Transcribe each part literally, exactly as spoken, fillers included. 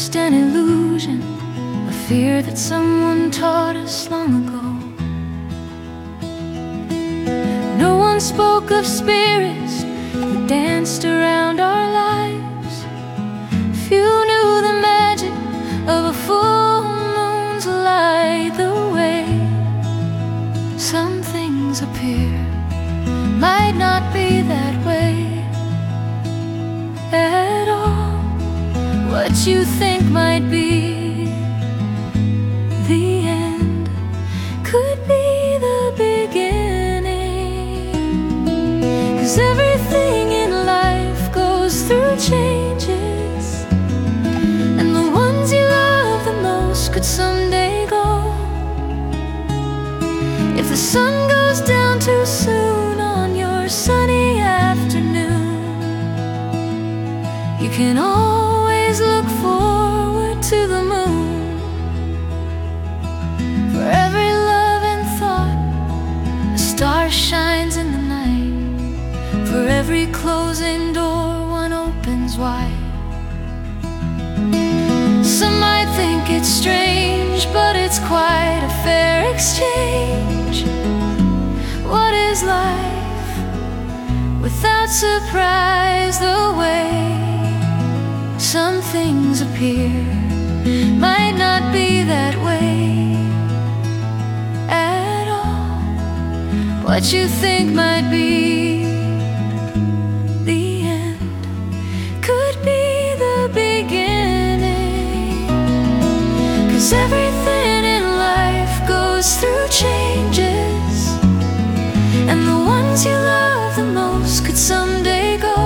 just an illusion, a fear that someone taught us long ago. No one spoke of spirits who danced around our lives. Few knew the magic of a full moon's light. The way some things appear might not be that way at all. What you think might be the end could be the beginning. 'Cause everything in life goes through changes, and the ones you love the most could someday go. If the sun goes down too soon on your sunny afternoon, you can always look forward to the moon. For every love and thought, a star shines in the night. For every closing door, one opens wide. Some might think it's strange, but it's quite a fair exchange. What is life without surprise? The way some things appear might not be that way at all. What you think might be the end could be the beginning. 'Cause everything in life goes through changes, and the ones you love the most could someday go.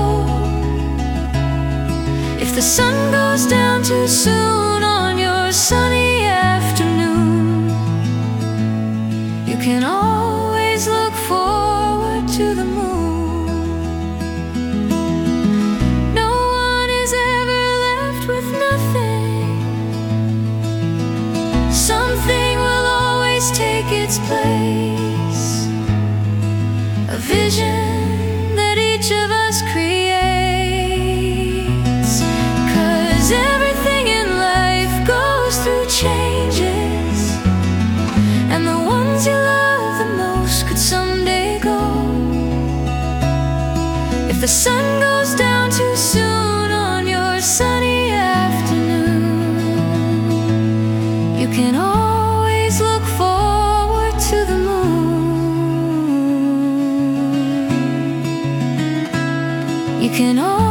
If the sun goes down too soon on your sunny afternoon, you can always look forward to the moon. No one is ever left with nothing. Something will always take its place, a vision that each of us creates. 'Cause everything in life goes through changes, and the ones you love the most could someday go. If the sun goes down too soon on your sunny afternoon, you can always look forward to the moon. You can always